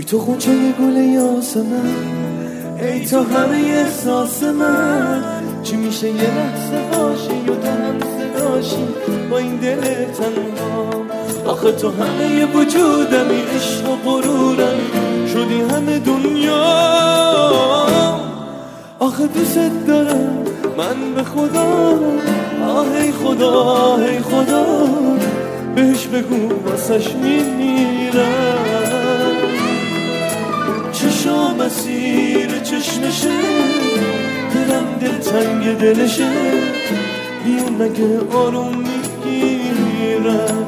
تو خونچه گل یاس من، ای تو همه احساس من. چی میشه یه لحظه باشی و تو هم صداشی با این دل تنها؟ آخه تو همه وجودمی، عشق و غرورم شدی همه دنیا. آخه دوست دارم من به خدا، آه ای خدا ای خدا، بهش بگو واسش میمیرم. چشام اسیر چشمشه، دلم دلتنگ دلشه، بیون مگه آروم میگیرم.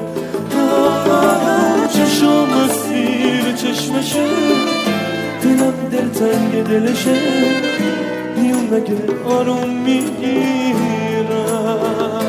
چشام اسیر چشمشه، دلم دلتنگ دلشه، بیون مگه آروم میگیرم.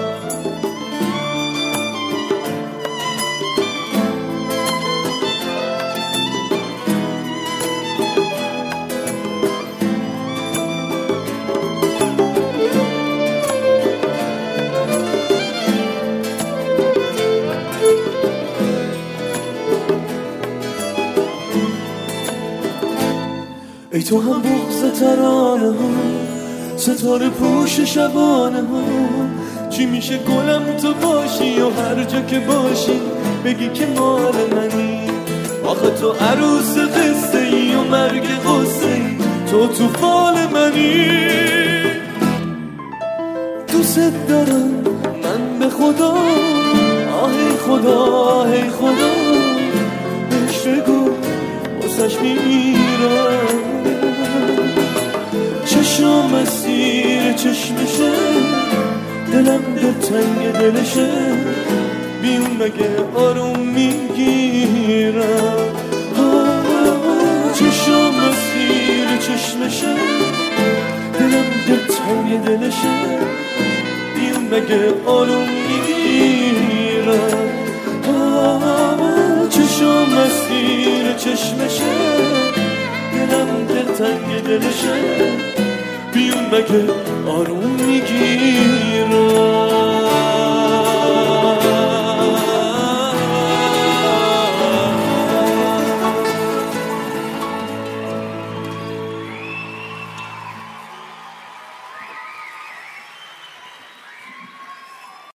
ای تو هم بغض ترانه ها، ستاره پوش شبانه ها. چی میشه گلم تو باشی و هر جا که باشی بگی که مال منی؟ آخه تو عروس قصه ای و مرگ قصه ای، تو فال منی. دوست دارم من به خدا، آه ای خدا ای خدا، بهش بگو واسش میمیرم. چشام اسیر چشمشه، دلم دلتنگ دلشه، بیون مگه آروم میگیرم. چشام اسیر چشمشه، دلم دلتنگ دلشه، بیون مگه آروم میگیرم. چشام اسیر چشمشه، دلم دلتنگ دلشه، بیون مگه آروم میگیرم.